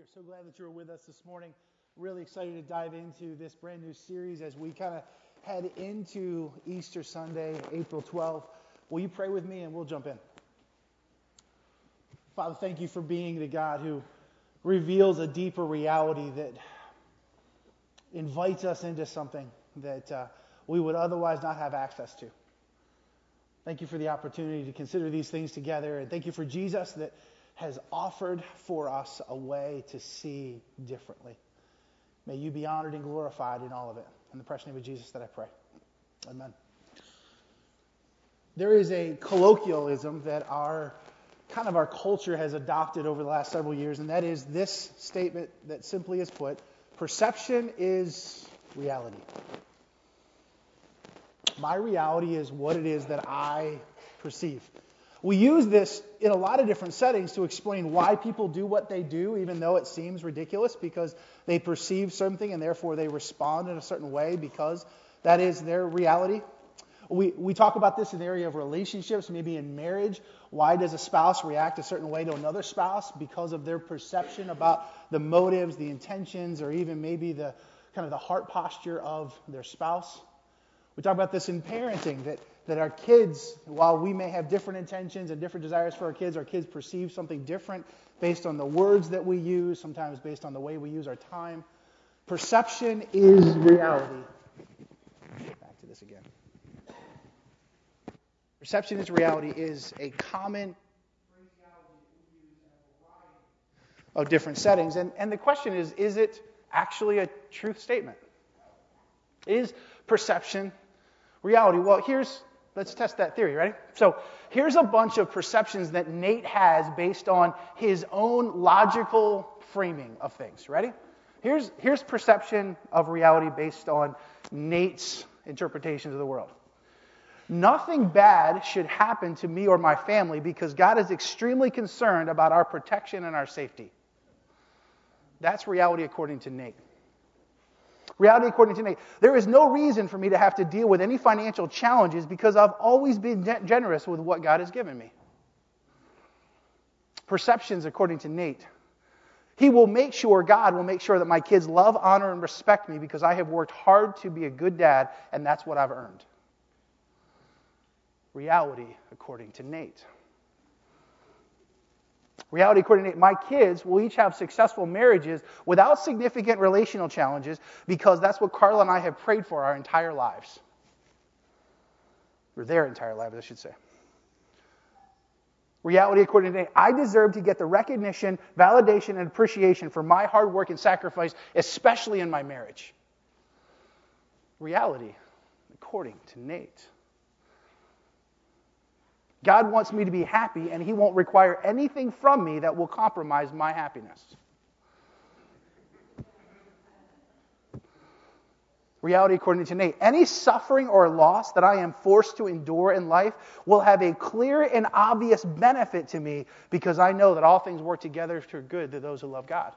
We are so glad that you're with us this morning. Really excited to dive into this brand new series as we kind of head into Easter Sunday, April 12th. Will you pray with me and we'll jump in? Father, thank you for being the God who reveals a deeper reality that invites us into something that we would otherwise not have access to. Thank you for the opportunity to consider these things together, and thank you for Jesus that has offered for us a way to see differently. May you be honored and glorified in all of it. In the precious name of Jesus that I pray. Amen. There is a colloquialism that our culture has adopted over the last several years, and that is this statement that simply is put, perception is reality. My reality is what it is that I perceive. We use this in a lot of different settings to explain why people do what they do, even though it seems ridiculous, because they perceive something and therefore they respond in a certain way because that is their reality. We talk about this in the area of relationships, maybe in marriage. Why does a spouse react a certain way to another spouse? Because of their perception about the motives, the intentions, or even maybe the heart posture of their spouse. We talk about this in parenting, that our kids, while we may have different intentions and different desires for our kids perceive something different based on the words that we use, sometimes based on the way we use our time. Perception is reality. Back to this again. Perception is reality is a common phraseology we use in a variety of different settings. And the question is it actually a truth statement? Is perception reality? Well, let's test that theory, ready? So here's a bunch of perceptions that Nate has based on his own logical framing of things. Ready? Here's perception of reality based on Nate's interpretations of the world. Nothing bad should happen to me or my family because God is extremely concerned about our protection and our safety. That's reality according to Nate. Reality according to Nate. There is no reason for me to have to deal with any financial challenges because I've always been generous with what God has given me. Perceptions according to Nate. God will make sure that my kids love, honor, and respect me because I have worked hard to be a good dad, and that's what I've earned. Reality according to Nate. Reality according to Nate, my kids will each have successful marriages without significant relational challenges because that's what Carla and I have prayed for our entire lives. Or their entire lives, I should say. Reality according to Nate, I deserve to get the recognition, validation, and appreciation for my hard work and sacrifice, especially in my marriage. Reality according to Nate. God wants me to be happy, and He won't require anything from me that will compromise my happiness. Reality according to Nate. Any suffering or loss that I am forced to endure in life will have a clear and obvious benefit to me because I know that all things work together for good to those who love God.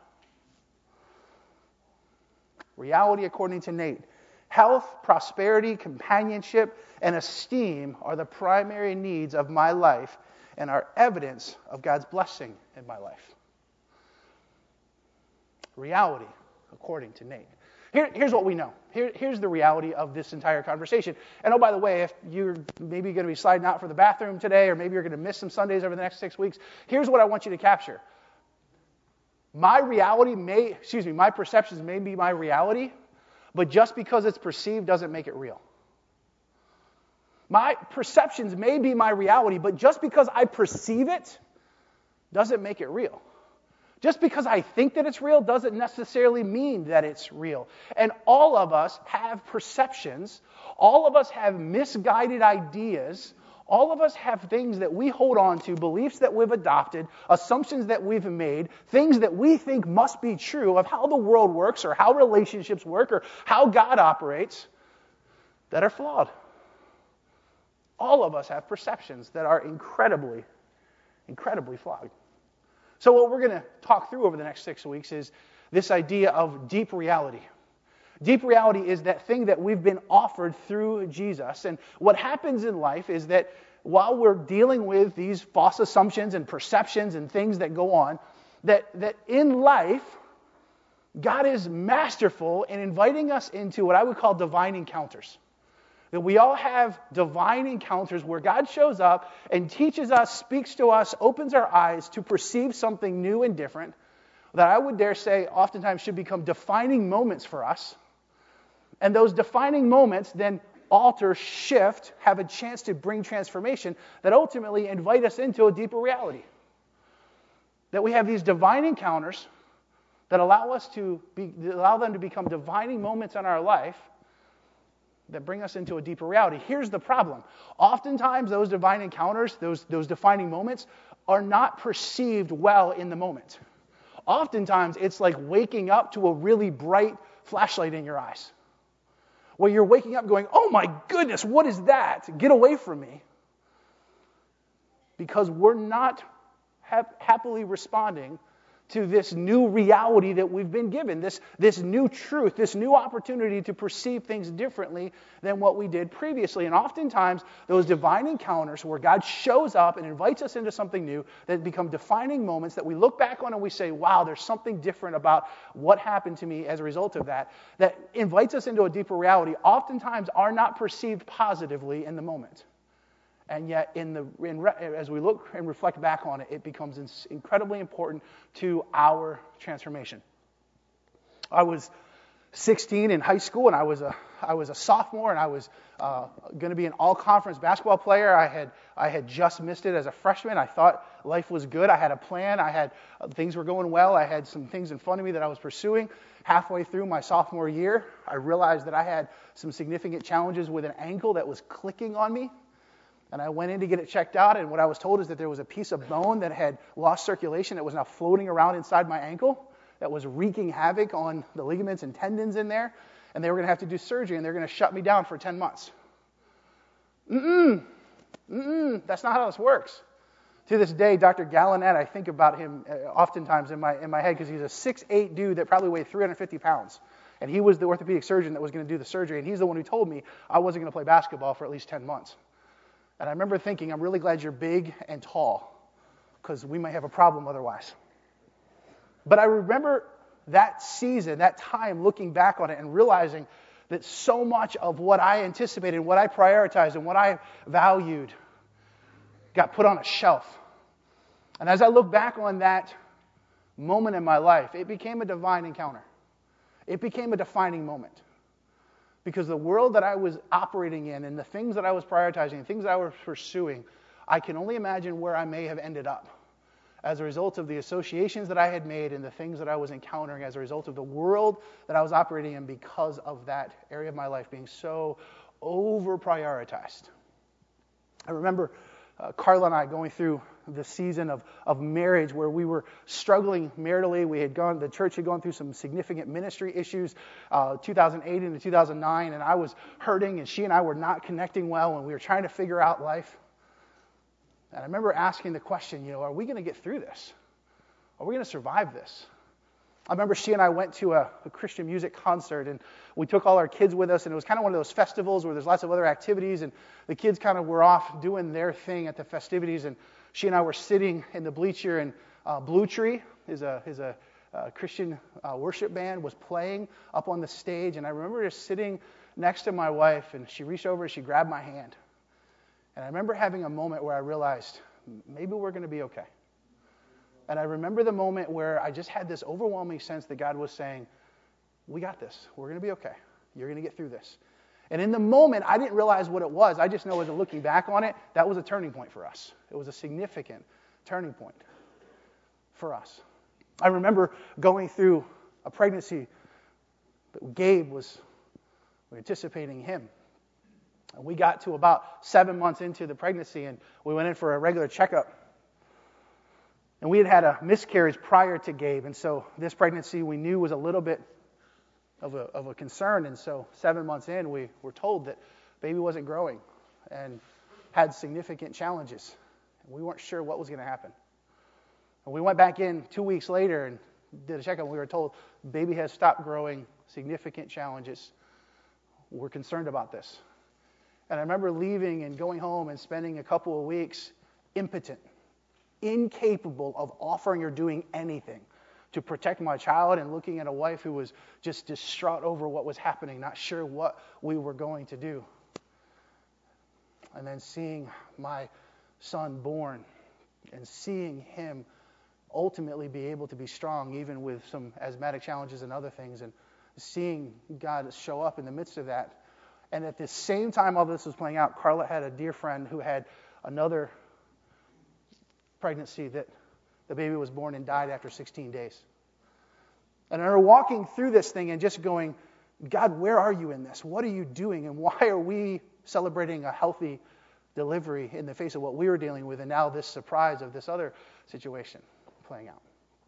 Reality according to Nate. Health, prosperity, companionship, and esteem are the primary needs of my life and are evidence of God's blessing in my life. Reality, according to Nate. Here's what we know. Here's the reality of this entire conversation. And oh, by the way, if you're maybe going to be sliding out for the bathroom today, or maybe you're going to miss some Sundays over the next 6 weeks, here's what I want you to capture. My perceptions may be my reality, but just because it's perceived doesn't make it real. My perceptions may be my reality, but just because I perceive it doesn't make it real. Just because I think that it's real doesn't necessarily mean that it's real. And all of us have perceptions. All of us have misguided ideas. All of us have things that we hold on to, beliefs that we've adopted, assumptions that we've made, things that we think must be true of how the world works or how relationships work or how God operates that are flawed. All of us have perceptions that are incredibly, incredibly flawed. So what we're going to talk through over the next 6 weeks is this idea of deep reality. Deep reality is that thing that we've been offered through Jesus. And what happens in life is that while we're dealing with these false assumptions and perceptions and things that go on, that in life, God is masterful in inviting us into what I would call divine encounters. That we all have divine encounters where God shows up and teaches us, speaks to us, opens our eyes to perceive something new and different that I would dare say oftentimes should become defining moments for us. And those defining moments then alter, shift, have a chance to bring transformation that ultimately invite us into a deeper reality. That we have these divine encounters that allow them to become defining moments in our life that bring us into a deeper reality. Here's the problem. Oftentimes those divine encounters, those defining moments, are not perceived well in the moment. Oftentimes it's like waking up to a really bright flashlight in your eyes. Where you're waking up going, oh my goodness, what is that? Get away from me. Because we're not happily responding to this new reality that we've been given, this new truth, this new opportunity to perceive things differently than what we did previously. And oftentimes, those divine encounters where God shows up and invites us into something new that become defining moments that we look back on and we say, wow, there's something different about what happened to me as a result of that invites us into a deeper reality, oftentimes are not perceived positively in the moment. And yet, as we look and reflect back on it, it becomes incredibly important to our transformation. I was 16 in high school, and I was a sophomore, and I was going to be an all-conference basketball player. I had just missed it as a freshman. I thought life was good. I had a plan. Things were going well. I had some things in front of me that I was pursuing. Halfway through my sophomore year, I realized that I had some significant challenges with an ankle that was clicking on me. And I went in to get it checked out, and what I was told is that there was a piece of bone that had lost circulation that was now floating around inside my ankle that was wreaking havoc on the ligaments and tendons in there, and they were going to have to do surgery, and they're going to shut me down for 10 months. That's not how this works. To this day, Dr. Gallinet, I think about him oftentimes in my head because he's a 6'8" dude that probably weighed 350 pounds. And he was the orthopedic surgeon that was going to do the surgery, and he's the one who told me I wasn't going to play basketball for at least 10 months. And I remember thinking, I'm really glad you're big and tall, because we might have a problem otherwise. But I remember that season, that time, looking back on it and realizing that so much of what I anticipated, what I prioritized, and what I valued got put on a shelf. And as I look back on that moment in my life, it became a divine encounter. It became a defining moment. Because the world that I was operating in and the things that I was prioritizing, the things that I was pursuing, I can only imagine where I may have ended up as a result of the associations that I had made and the things that I was encountering as a result of the world that I was operating in because of that area of my life being so over-prioritized. I remember Carla and I going through the season of marriage where we were struggling maritally. The church had gone through some significant ministry issues, 2008 into 2009, and I was hurting, and she and I were not connecting well, and we were trying to figure out life. And I remember asking the question, are we going to get through this? Are we going to survive this? I remember she and I went to a Christian music concert, and we took all our kids with us, and it was kind of one of those festivals where there's lots of other activities, and the kids kind of were off doing their thing at the festivities, and she and I were sitting in the bleacher, and Blue Tree is a Christian worship band was playing up on the stage, and I remember just sitting next to my wife, and she reached over and she grabbed my hand. And I remember having a moment where I realized, maybe we're going to be okay. And I remember the moment where I just had this overwhelming sense that God was saying, we got this. We're going to be okay. You're going to get through this. And in the moment, I didn't realize what it was. I just know as looking back on it, that was a turning point for us. It was a significant turning point for us. I remember going through a pregnancy that Gabe was anticipating him. And we got to about 7 months into the pregnancy, and we went in for a regular checkup. And we had had a miscarriage prior to Gabe, and so this pregnancy we knew was a little bit of a concern. And so 7 months in, we were told that baby wasn't growing and had significant challenges. And we weren't sure what was going to happen. And we went back in 2 weeks later and did a checkup. We were told baby has stopped growing, significant challenges. We're concerned about this. And I remember leaving and going home and spending a couple of weeks impotent incapable of offering or doing anything to protect my child, and looking at a wife who was just distraught over what was happening, not sure what we were going to do. And then seeing my son born and seeing him ultimately be able to be strong, even with some asthmatic challenges and other things, and seeing God show up in the midst of that. And at the same time all this was playing out, Carla had a dear friend who had another pregnancy that the baby was born and died after 16 days. And I remember walking through this thing and just going, God, where are you in this? What are you doing? And why are we celebrating a healthy delivery in the face of what we were dealing with, and now this surprise of this other situation playing out?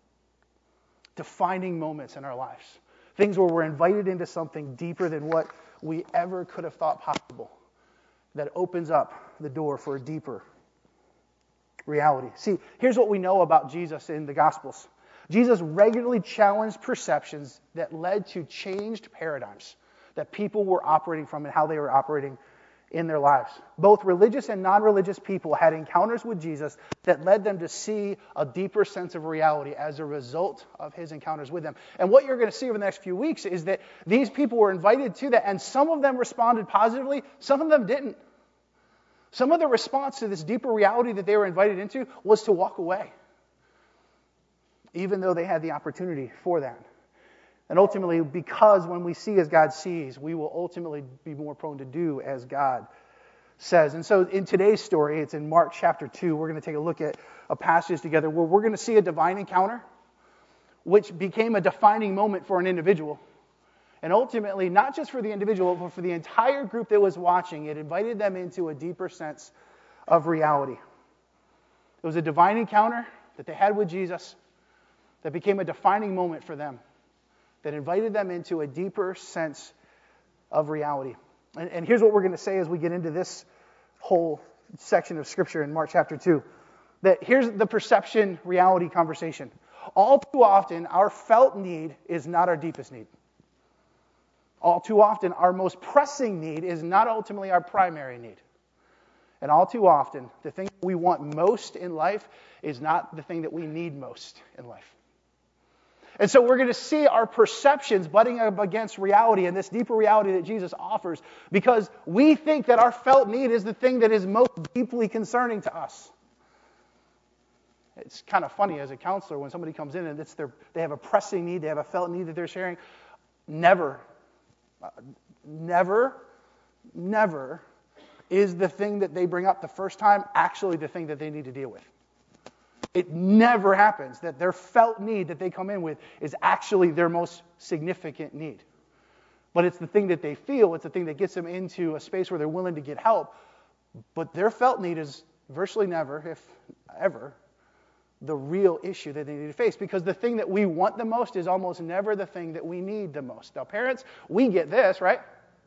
Defining moments in our lives. Things where we're invited into something deeper than what we ever could have thought possible, that opens up the door for a deeper reality. See, here's what we know about Jesus in the Gospels. Jesus regularly challenged perceptions that led to changed paradigms that people were operating from and how they were operating in their lives. Both religious and non-religious people had encounters with Jesus that led them to see a deeper sense of reality as a result of his encounters with them. And what you're going to see over the next few weeks is that these people were invited to that, and some of them responded positively, some of them didn't. Some of the response to this deeper reality that they were invited into was to walk away, even though they had the opportunity for that. And ultimately, because when we see as God sees, we will ultimately be more prone to do as God says. And so in today's story, it's in Mark chapter 2, we're going to take a look at a passage together where we're going to see a divine encounter, which became a defining moment for an individual. And ultimately, not just for the individual, but for the entire group that was watching, it invited them into a deeper sense of reality. It was a divine encounter that they had with Jesus that became a defining moment for them, that invited them into a deeper sense of reality. And here's what we're going to say as we get into this whole section of Scripture in Mark chapter 2. That here's the perception reality conversation. All too often, our felt need is not our deepest need. All too often, our most pressing need is not ultimately our primary need. And all too often, the thing we want most in life is not the thing that we need most in life. And so we're going to see our perceptions butting up against reality and this deeper reality that Jesus offers, because we think that our felt need is the thing that is most deeply concerning to us. It's kind of funny as a counselor when somebody comes in and they have a pressing need, they have a felt need that they're sharing. Never is the thing that they bring up the first time actually the thing that they need to deal with. It never happens that their felt need that they come in with is actually their most significant need. But it's the thing that they feel, it's the thing that gets them into a space where they're willing to get help. But their felt need is virtually never, if ever, the real issue that they need to face. Because the thing that we want the most is almost never the thing that we need the most. Now, parents, we get this, right?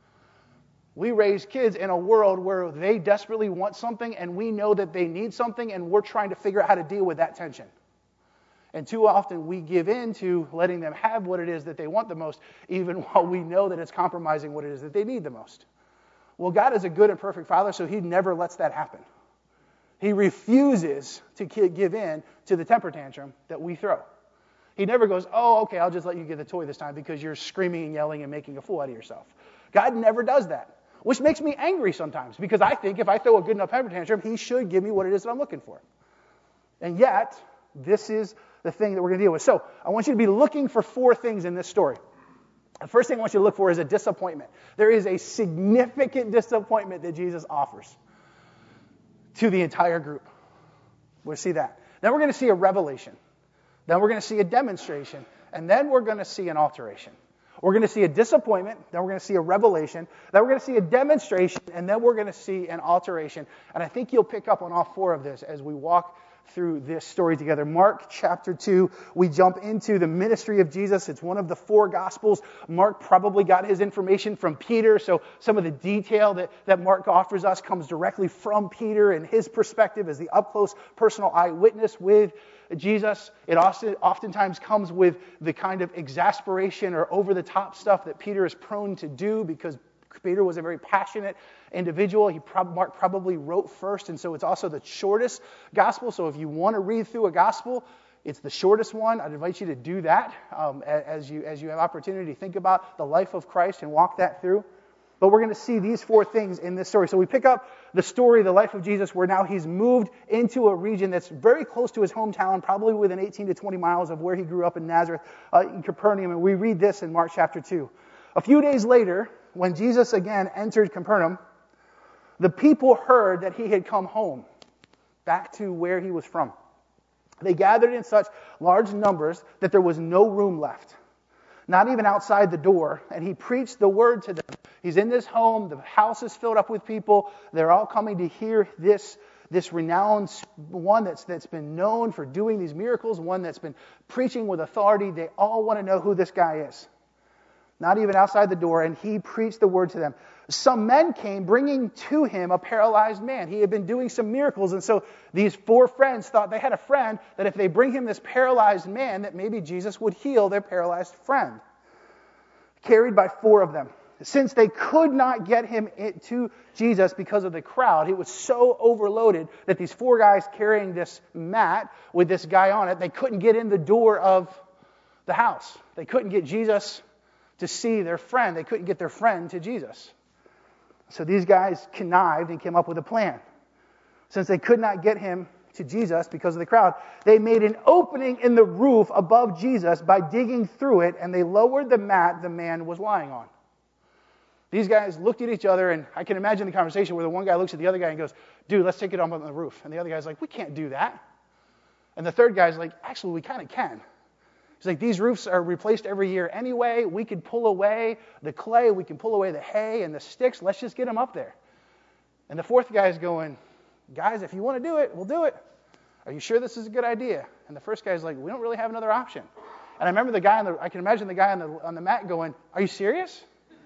We raise kids in a world where they desperately want something, and we know that they need something, and we're trying to figure out how to deal with that tension. And too often we give in to letting them have what it is that they want the most, even while we know that it's compromising what it is that they need the most. Well, God is a good and perfect Father, so He never lets that happen. He refuses to give in to the temper tantrum that we throw. He never goes, oh, okay, I'll just let you get the toy this time because you're screaming and yelling and making a fool out of yourself. God never does that. Which makes me angry sometimes, because I think if I throw a good enough temper tantrum, He should give me what it is that I'm looking for. And yet, this is the thing that we're going to deal with. So, I want you to be looking for 4 things in this story. The first thing I want you to look for is a disappointment. There is a significant disappointment that Jesus offers to the entire group. We'll see that. Then we're going to see a revelation. Then we're going to see a demonstration. And then we're going to see an alteration. We're going to see a disappointment, then we're going to see a revelation, then we're going to see a demonstration, and then we're going to see an alteration. And I think you'll pick up on all 4 of this as we walk through this story together. Mark chapter 2, we jump into the ministry of Jesus. It's one of the 4 Gospels. Mark probably got his information from Peter, so some of the detail that Mark offers us comes directly from Peter and his perspective as the up-close personal eyewitness with Jesus. It oftentimes comes with the kind of exasperation or over-the-top stuff that Peter is prone to do, because Peter was a very passionate individual. Mark probably wrote first, and so it's also the shortest gospel. So if you want to read through a gospel, it's the shortest one. I'd invite you to do that as you have opportunity to think about the life of Christ and walk that through. But we're going to see these four things in this story. So we pick up the story, the life of Jesus, where now he's moved into a region that's very close to his hometown, probably within 18 to 20 miles of where he grew up in Nazareth, in Capernaum. And we read this in Mark chapter 2. A few days later, when Jesus again entered Capernaum, the people heard that he had come home, back to where he was from. They gathered in such large numbers that there was no room left, not even outside the door, and he preached the word to them. He's in this home, the house is filled up with people, they're all coming to hear this renowned one that's been known for doing these miracles, one that's been preaching with authority. They all want to know who this guy is. Not even outside the door, and he preached the word to them. Some men came bringing to him a paralyzed man. He had been doing some miracles, and so these four friends thought they had a friend that if they bring him this paralyzed man, that maybe Jesus would heal their paralyzed friend. Carried by four of them. Since they could not get him to Jesus because of the crowd, it was so overloaded that these four guys carrying this mat with this guy on it, they couldn't get in the door of the house. They couldn't get Jesus to see their friend. They couldn't get their friend to Jesus. So these guys connived and came up with a plan. Since they could not get him to Jesus because of the crowd, they made an opening in the roof above Jesus by digging through it, and they lowered the mat the man was lying on. These guys looked at each other, and I can imagine the conversation where the one guy looks at the other guy and goes, "Dude, let's take it up on the roof." And the other guy's like, "We can't do that." And the third guy's like, "Actually, we kind of can." He's like, "These roofs are replaced every year anyway. We could pull away the clay. We can pull away the hay and the sticks. Let's just get them up there." And the fourth guy's going, "Guys, if you want to do it, we'll do it. Are you sure this is a good idea?" And the first guy's like, "We don't really have another option." And I remember I can imagine the guy on the mat going, "Are you serious?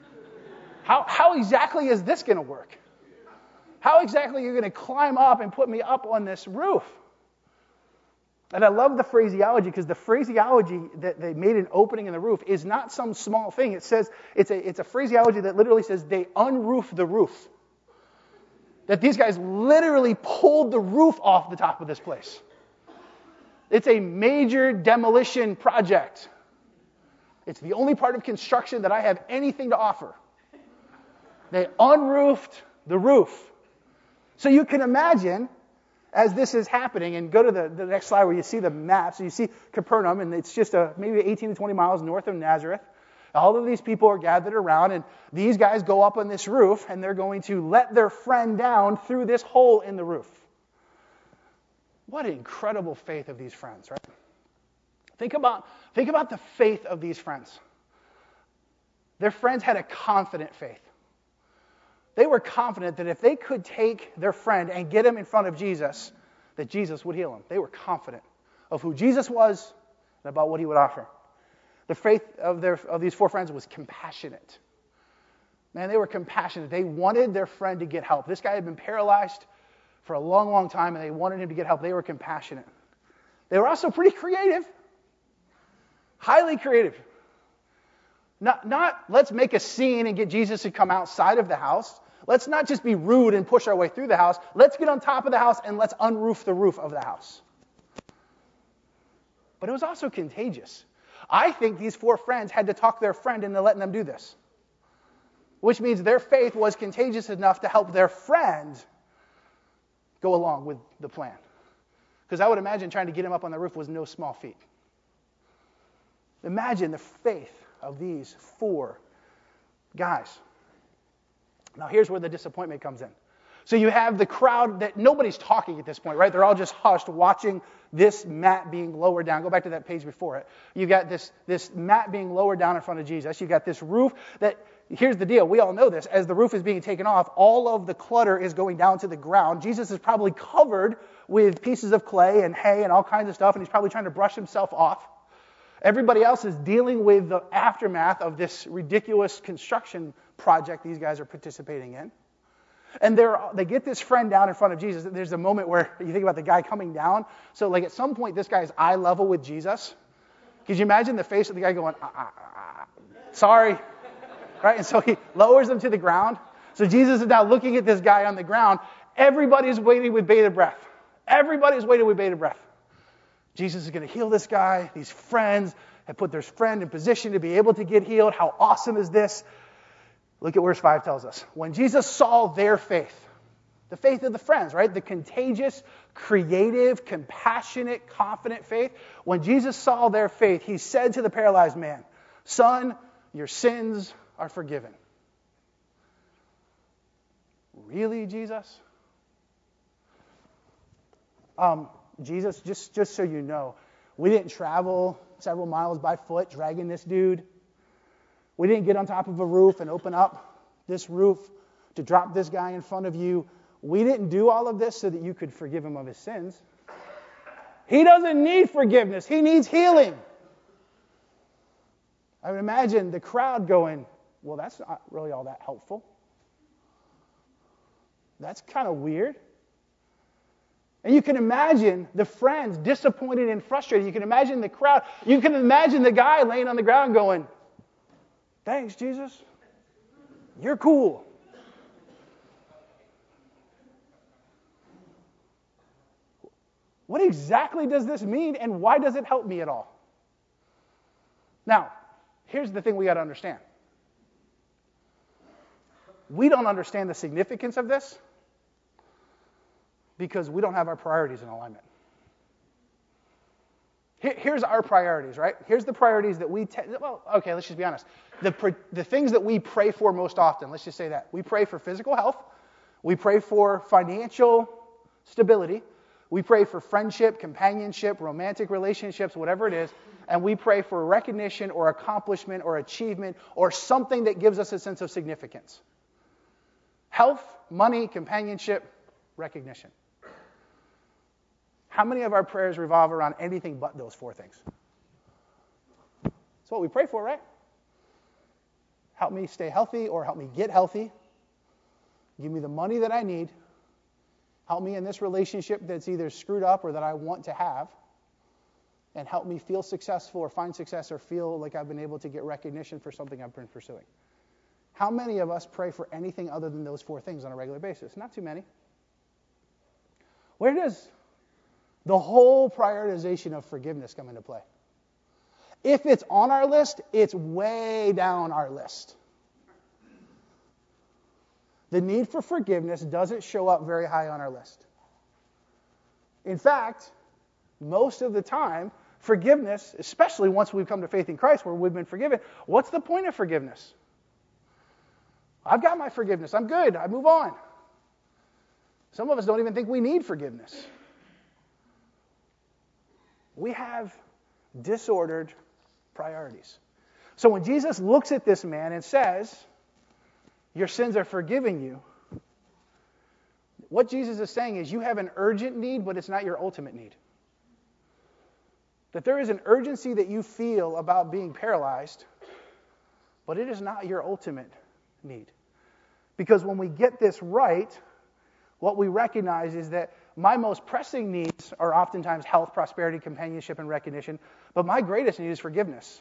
How exactly is this going to work? How exactly are you going to climb up and put me up on this roof?" And I love the phraseology, because the phraseology that they made an opening in the roof is not some small thing. It says it's a phraseology that literally says they unroofed the roof. That these guys literally pulled the roof off the top of this place. It's a major demolition project. It's the only part of construction that I have anything to offer. They unroofed the roof. So you can imagine, as this is happening, and go to the next slide where you see the map. So you see Capernaum, and it's just maybe 18 to 20 miles north of Nazareth. All of these people are gathered around, and these guys go up on this roof, and they're going to let their friend down through this hole in the roof. What incredible faith of these friends, right? Think about the faith of these friends. Their friends had a confident faith. They were confident that if they could take their friend and get him in front of Jesus, that Jesus would heal him. They were confident of who Jesus was and about what he would offer. The faith of these four friends was compassionate. Man, they were compassionate. They wanted their friend to get help. This guy had been paralyzed for a long, long time, and they wanted him to get help. They were compassionate. They were also pretty creative. Highly creative. Not let's make a scene and get Jesus to come outside of the house. Let's not just be rude and push our way through the house. Let's get on top of the house and let's unroof the roof of the house. But it was also contagious. I think these four friends had to talk their friend into letting them do this. Which means their faith was contagious enough to help their friend go along with the plan. Because I would imagine trying to get him up on the roof was no small feat. Imagine the faith of these four guys. Now here's where the disappointment comes in. So you have the crowd that nobody's talking at this point, right? They're all just hushed watching this mat being lowered down. Go back to that page before it. You've got this mat being lowered down in front of Jesus. You've got this roof that, here's the deal. We all know this. As the roof is being taken off, all of the clutter is going down to the ground. Jesus is probably covered with pieces of clay and hay and all kinds of stuff, and he's probably trying to brush himself off. Everybody else is dealing with the aftermath of this ridiculous construction project these guys are participating in. And they get this friend down in front of Jesus. There's a moment where you think about the guy coming down. So like at some point, this guy is eye level with Jesus. Could you imagine the face of the guy going, sorry, right? And so he lowers them to the ground. So Jesus is now looking at this guy on the ground. Everybody's waiting with bated breath. Everybody's waiting with bated breath. Jesus is going to heal this guy. These friends have put their friend in position to be able to get healed. How awesome is this? Look at verse 5 tells us. When Jesus saw their faith, the faith of the friends, right? The contagious, creative, compassionate, confident faith. When Jesus saw their faith, he said to the paralyzed man, "Son, your sins are forgiven." Really, Jesus? Jesus, just so you know, we didn't travel several miles by foot dragging this dude. We didn't get on top of a roof and open up this roof to drop this guy in front of you. We didn't do all of this so that you could forgive him of his sins. He doesn't need forgiveness. He needs healing. I would imagine the crowd going, well, that's not really all that helpful. That's kind of weird. And you can imagine the friends disappointed and frustrated. You can imagine the crowd. You can imagine the guy laying on the ground going, "Thanks, Jesus. You're cool." What exactly does this mean, and why does it help me at all? Now, here's the thing we got to understand. We don't understand the significance of this because we don't have our priorities in alignment. Here's our priorities, right? Here's the priorities that we let's just be honest. The things that we pray for most often, let's just say that. We pray for physical health. We pray for financial stability. We pray for friendship, companionship, romantic relationships, whatever it is. And we pray for recognition or accomplishment or achievement or something that gives us a sense of significance. Health, money, companionship, recognition. How many of our prayers revolve around anything but those four things? That's what we pray for, right? Help me stay healthy or help me get healthy. Give me the money that I need. Help me in this relationship that's either screwed up or that I want to have. And help me feel successful or find success or feel like I've been able to get recognition for something I've been pursuing. How many of us pray for anything other than those four things on a regular basis? Not too many. Where does the whole prioritization of forgiveness come into play? If it's on our list, it's way down our list. The need for forgiveness doesn't show up very high on our list. In fact, most of the time, forgiveness, especially once we've come to faith in Christ where we've been forgiven, what's the point of forgiveness? I've got my forgiveness. I'm good. I move on. Some of us don't even think we need forgiveness. We have disordered priorities. So when Jesus looks at this man and says, "Your sins are forgiven you," what Jesus is saying is you have an urgent need, but it's not your ultimate need. That there is an urgency that you feel about being paralyzed, but it is not your ultimate need. Because when we get this right, what we recognize is that my most pressing needs are oftentimes health, prosperity, companionship, and recognition, but my greatest need is forgiveness.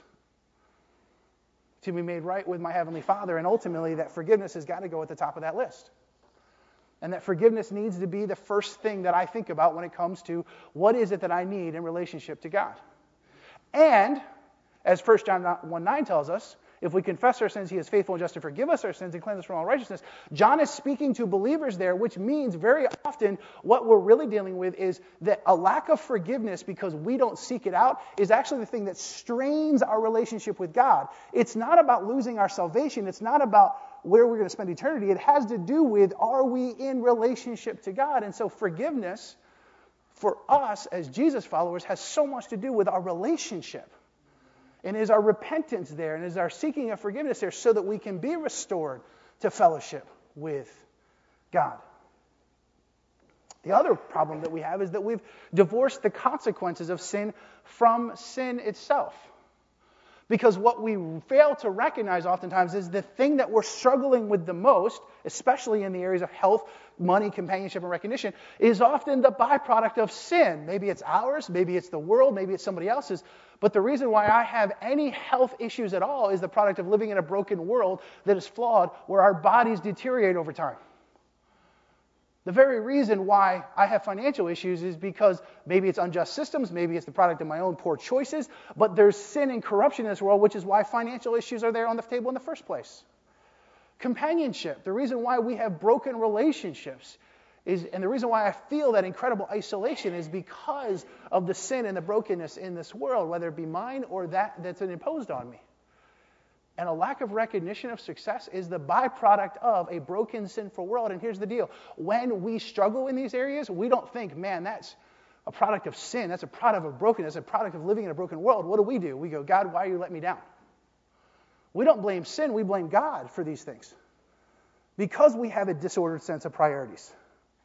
To be made right with my Heavenly Father, and ultimately that forgiveness has got to go at the top of that list. And that forgiveness needs to be the first thing that I think about when it comes to what is it that I need in relationship to God. And, as 1 John 1:9 tells us, if we confess our sins, He is faithful and just to forgive us our sins and cleanse us from all righteousness. John is speaking to believers there, which means very often what we're really dealing with is that a lack of forgiveness because we don't seek it out is actually the thing that strains our relationship with God. It's not about losing our salvation. It's not about where we're going to spend eternity. It has to do with, are we in relationship to God? And so forgiveness for us as Jesus followers has so much to do with our relationship. And is our repentance there, and is our seeking of forgiveness there so that we can be restored to fellowship with God. The other problem that we have is that we've divorced the consequences of sin from sin itself. Because what we fail to recognize oftentimes is the thing that we're struggling with the most, especially in the areas of health, money, companionship, and recognition, is often the byproduct of sin. Maybe it's ours, maybe it's the world, maybe it's somebody else's. But the reason why I have any health issues at all is the product of living in a broken world that is flawed, where our bodies deteriorate over time. The very reason why I have financial issues is because maybe it's unjust systems, maybe it's the product of my own poor choices, but there's sin and corruption in this world, which is why financial issues are there on the table in the first place. Companionship, the reason why we have broken relationships and the reason why I feel that incredible isolation is because of the sin and the brokenness in this world, whether it be mine or that's been imposed on me. And a lack of recognition of success is the byproduct of a broken, sinful world. And here's the deal. When we struggle in these areas, we don't think, man, that's a product of sin. That's a product of brokenness, a product of living in a broken world. What do? We go, God, why are you letting me down? We don't blame sin. We blame God for these things. Because we have a disordered sense of priorities.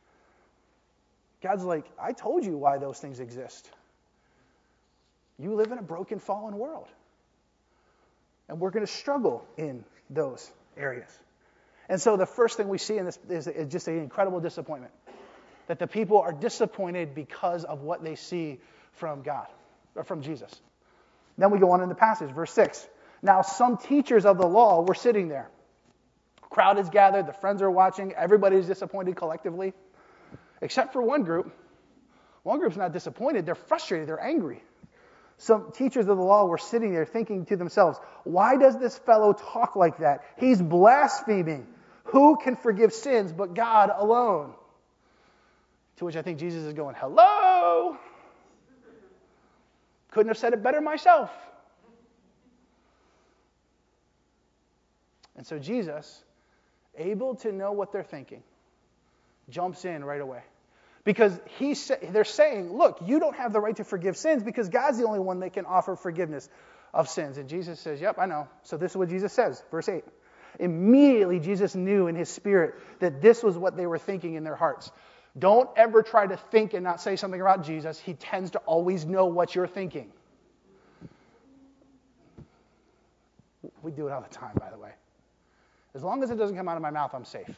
God's like, I told you why those things exist. You live in a broken, fallen world. And we're going to struggle in those areas. And so the first thing we see in this is just an incredible disappointment. That the people are disappointed because of what they see from God, or from Jesus. Then we go on in the passage, verse 6. Now some teachers of the law were sitting there. A crowd is gathered, the friends are watching, everybody's disappointed collectively. Except for one group. One group's not disappointed, they're frustrated, they're angry. Some teachers of the law were sitting there thinking to themselves, why does this fellow talk like that? He's blaspheming. Who can forgive sins but God alone? To which I think Jesus is going, hello? Couldn't have said it better myself. And so Jesus, able to know what they're thinking, jumps in right away. Because they're saying, look, you don't have the right to forgive sins because God's the only one that can offer forgiveness of sins. And Jesus says, yep, I know. So this is what Jesus says, verse 8. Immediately Jesus knew in his spirit that this was what they were thinking in their hearts. Don't ever try to think and not say something about Jesus. He tends to always know what you're thinking. We do it all the time, by the way. As long as it doesn't come out of my mouth, I'm safe.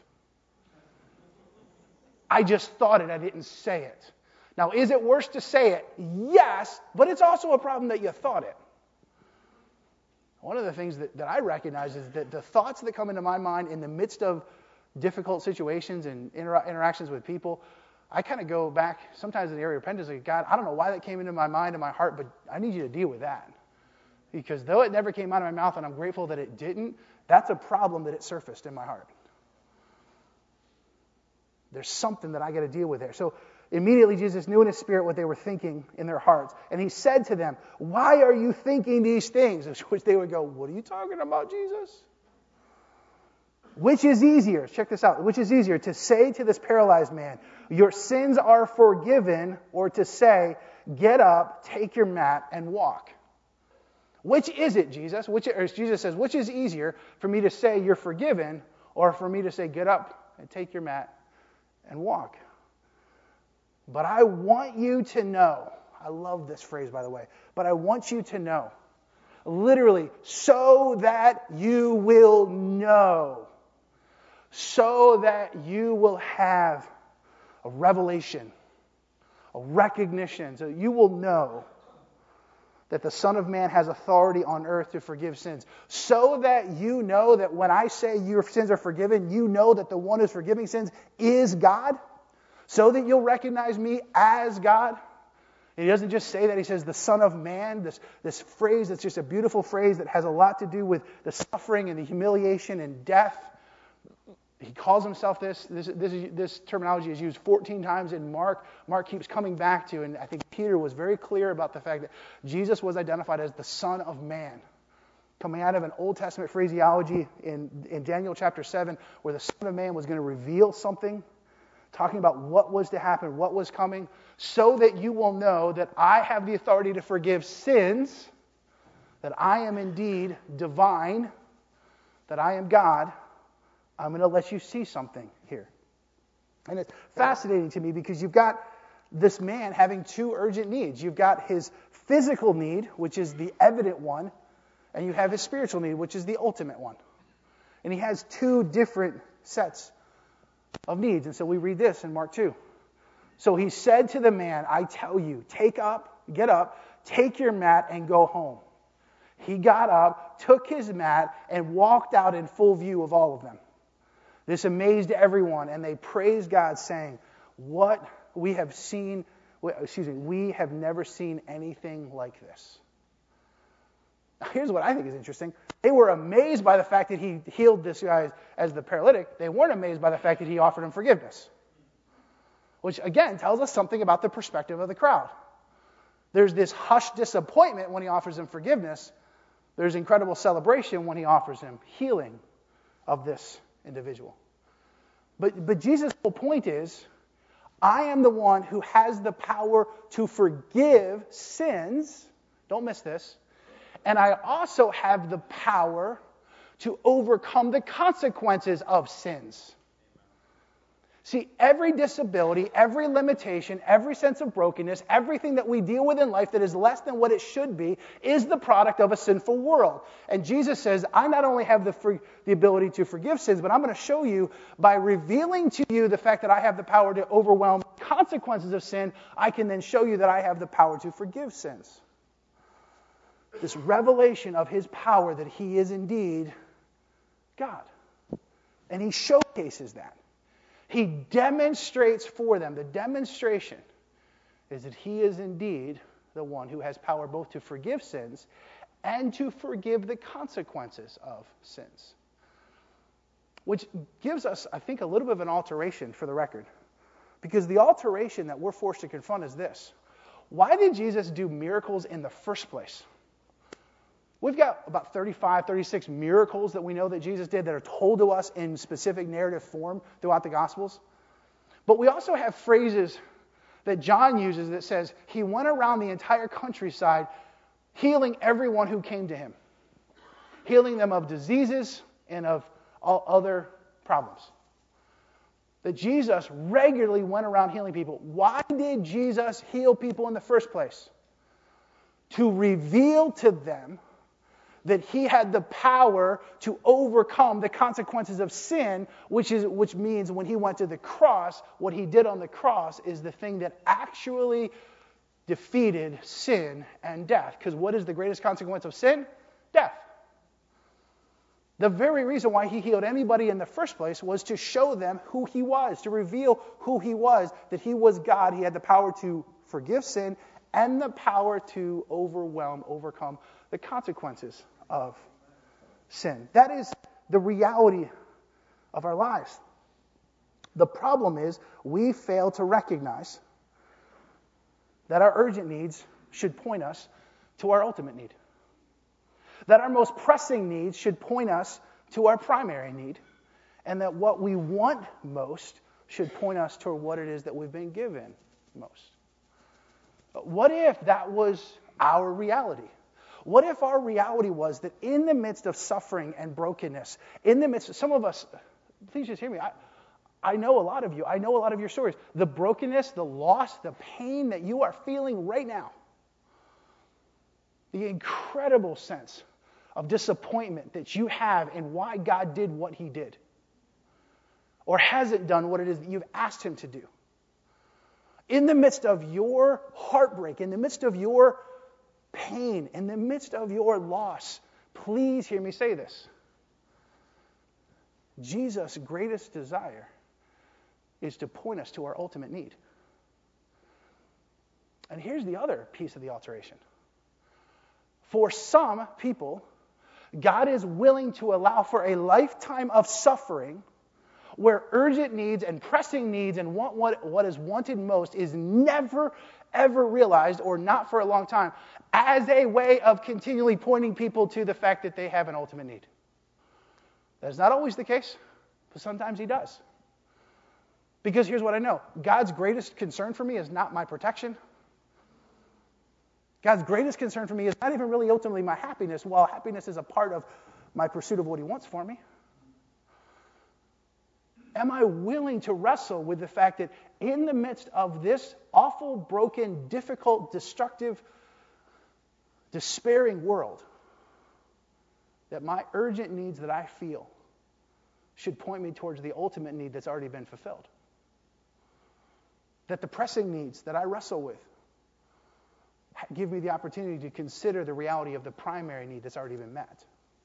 I just thought it, I didn't say it. Now, is it worse to say it? Yes, but it's also a problem that you thought it. One of the things that I recognize is that the thoughts that come into my mind in the midst of difficult situations and interactions with people, I kind of go back, sometimes in the area of repentance, like, God, I don't know why that came into my mind and my heart, but I need you to deal with that. Because though it never came out of my mouth, and I'm grateful that it didn't, that's a problem that it surfaced in my heart. There's something that I got to deal with there. So immediately Jesus knew in his spirit what they were thinking in their hearts. And he said to them, why are you thinking these things? Which they would go, what are you talking about, Jesus? Which is easier? Check this out. Which is easier, to say to this paralyzed man, your sins are forgiven, or to say, get up, take your mat, and walk? Which is it, Jesus? Jesus says, which is easier, for me to say you're forgiven, or for me to say get up and take your mat and walk? But I want you to know, I love this phrase, by the way, but I want you to know, literally, so that you will know, so that you will have a revelation, a recognition, so you will know that the Son of Man has authority on earth to forgive sins. So that you know that when I say your sins are forgiven, you know that the one who's forgiving sins is God. So that you'll recognize me as God. And he doesn't just say that, he says the Son of Man, this phrase that's just a beautiful phrase that has a lot to do with the suffering and the humiliation and death. He calls himself this. This terminology is used 14 times in Mark. Mark keeps coming back to, and I think Peter was very clear about the fact that Jesus was identified as the Son of Man. Coming out of an Old Testament phraseology in Daniel chapter 7, where the Son of Man was going to reveal something, talking about what was to happen, what was coming, so that you will know that I have the authority to forgive sins, that I am indeed divine, that I am God. I'm going to let you see something here. And it's fascinating to me because you've got this man having two urgent needs. You've got his physical need, which is the evident one, And you have his spiritual need, which is the ultimate one. And he has two different sets of needs. And so we read this in Mark 2. So he said to the man, I tell you, get up, take your mat and go home. He got up, took his mat, and walked out in full view of all of them. This amazed everyone, and they praised God, saying, we have never seen anything like this. Now, here's what I think is interesting. They were amazed by the fact that he healed this guy as the paralytic. They weren't amazed by the fact that he offered him forgiveness. Which, again, tells us something about the perspective of the crowd. There's this hushed disappointment when he offers him forgiveness. There's incredible celebration when he offers him healing of this individual. But Jesus' whole point is, I am the one who has the power to forgive sins. Don't miss this. And I also have the power to overcome the consequences of sins. See, every disability, every limitation, every sense of brokenness, everything that we deal with in life that is less than what it should be is the product of a sinful world. And Jesus says, I not only have the ability to forgive sins, but I'm going to show you by revealing to you the fact that I have the power to overwhelm consequences of sin, I can then show you that I have the power to forgive sins. This revelation of his power that he is indeed God. And he showcases that. He demonstrates for them. The demonstration is that he is indeed the one who has power both to forgive sins and to forgive the consequences of sins. Which gives us, I think, a little bit of an alteration for the record. Because the alteration that we're forced to confront is this. Why did Jesus do miracles in the first place? We've got about 35, 36 miracles that we know that Jesus did that are told to us in specific narrative form throughout the Gospels. But we also have phrases that John uses that says he went around the entire countryside healing everyone who came to him. Healing them of diseases and of all other problems. That Jesus regularly went around healing people. Why did Jesus heal people in the first place? To reveal to them that he had the power to overcome the consequences of sin, which means when he went to the cross, what he did on the cross is the thing that actually defeated sin and death. Because what is the greatest consequence of sin? Death. The very reason why he healed anybody in the first place was to show them who he was, to reveal who he was, that he was God. He had the power to forgive sin and the power to overcome the consequences of sin. That is the reality of our lives. The problem is we fail to recognize that our urgent needs should point us to our ultimate need. That our most pressing needs should point us to our primary need. And that what we want most should point us to what it is that we've been given most. What if that was our reality? What if our reality was that in the midst of suffering and brokenness, in the midst of some of us, please just hear me, I know a lot of you, I know a lot of your stories, the brokenness, the loss, the pain that you are feeling right now, the incredible sense of disappointment that you have in why God did what he did, or hasn't done what it is that you've asked him to do. In the midst of your heartbreak, in the midst of your pain, in the midst of your loss, please hear me say this. Jesus' greatest desire is to point us to our ultimate need. And here's the other piece of the alteration. For some people, God is willing to allow for a lifetime of suffering where urgent needs and pressing needs and what is wanted most is never, ever realized, or not for a long time, as a way of continually pointing people to the fact that they have an ultimate need. That's not always the case, but sometimes he does. Because here's what I know. God's greatest concern for me is not my protection. God's greatest concern for me is not even really ultimately my happiness, while happiness is a part of my pursuit of what he wants for me. Am I willing to wrestle with the fact that in the midst of this awful, broken, difficult, destructive, despairing world, that my urgent needs that I feel should point me towards the ultimate need that's already been fulfilled. That the pressing needs that I wrestle with give me the opportunity to consider the reality of the primary need that's already been met.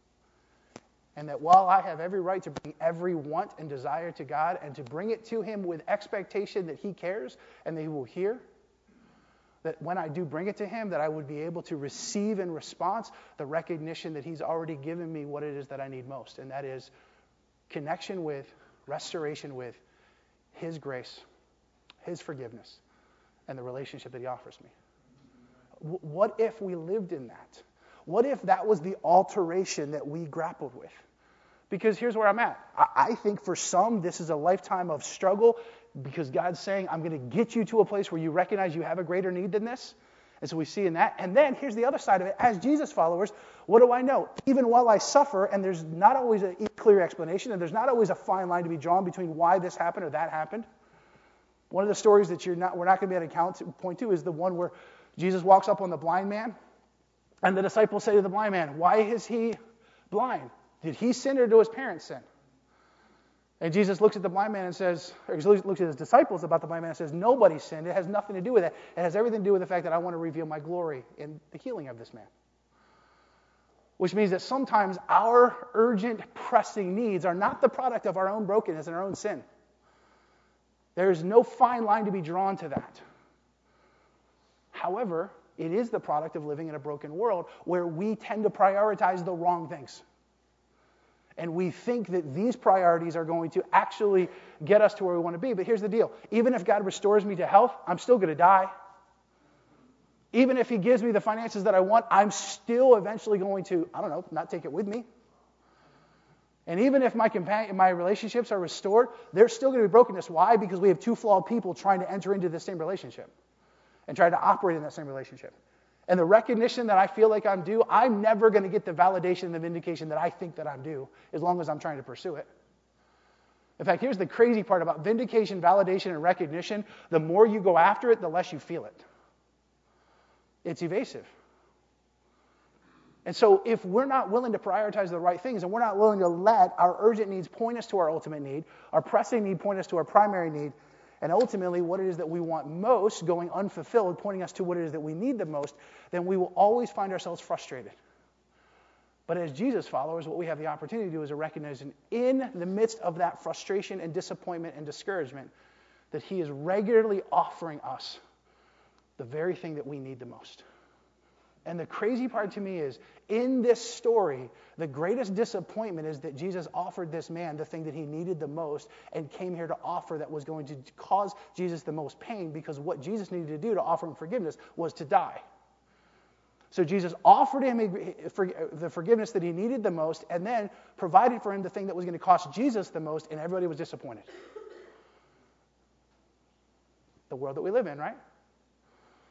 And that while I have every right to bring every want and desire to God and to bring it to him with expectation that he cares and that he will hear, that when I do bring it to him, that I would be able to receive in response the recognition that he's already given me what it is that I need most, and that is connection with, restoration with his grace, his forgiveness, and the relationship that he offers me. What if we lived in that? What if that was the alteration that we grappled with? Because here's where I'm at. I think for some, this is a lifetime of struggle because God's saying, I'm going to get you to a place where you recognize you have a greater need than this. And so we see in that. And then here's the other side of it. As Jesus followers, what do I know? Even while I suffer, and there's not always a clear explanation, and there's not always a fine line to be drawn between why this happened or that happened. One of the stories that we're not going to be able to point to is the one where Jesus walks up on the blind man, and the disciples say to the blind man, why is he blind? Did he sin or did his parents sin? And Jesus looks at the blind man and says, or he looks at his disciples about the blind man and says, nobody sinned. It has nothing to do with that. It has everything to do with the fact that I want to reveal my glory in the healing of this man. Which means that sometimes our urgent, pressing needs are not the product of our own brokenness and our own sin. There is no fine line to be drawn to that. However, it is the product of living in a broken world where we tend to prioritize the wrong things. And we think that these priorities are going to actually get us to where we want to be. But here's the deal. Even if God restores me to health, I'm still going to die. Even if he gives me the finances that I want, I'm still eventually going to, not take it with me. And even if my relationships are restored, there's still going to be brokenness. Why? Because we have two flawed people trying to enter into the same relationship and trying to operate in that same relationship. And the recognition that I feel like I'm due, I'm never going to get the validation and the vindication that I think that I'm due as long as I'm trying to pursue it. In fact, here's the crazy part about vindication, validation, and recognition. The more you go after it, the less you feel it. It's evasive. And so if we're not willing to prioritize the right things and we're not willing to let our urgent needs point us to our ultimate need, our pressing need point us to our primary need, and ultimately what it is that we want most going unfulfilled, pointing us to what it is that we need the most, then we will always find ourselves frustrated. But as Jesus followers, what we have the opportunity to do is to recognize in the midst of that frustration and disappointment and discouragement that he is regularly offering us the very thing that we need the most. And the crazy part to me is, in this story, the greatest disappointment is that Jesus offered this man the thing that he needed the most and came here to offer that was going to cause Jesus the most pain, because what Jesus needed to do to offer him forgiveness was to die. So Jesus offered him the forgiveness that he needed the most and then provided for him the thing that was going to cost Jesus the most, and everybody was disappointed. The world that we live in, right?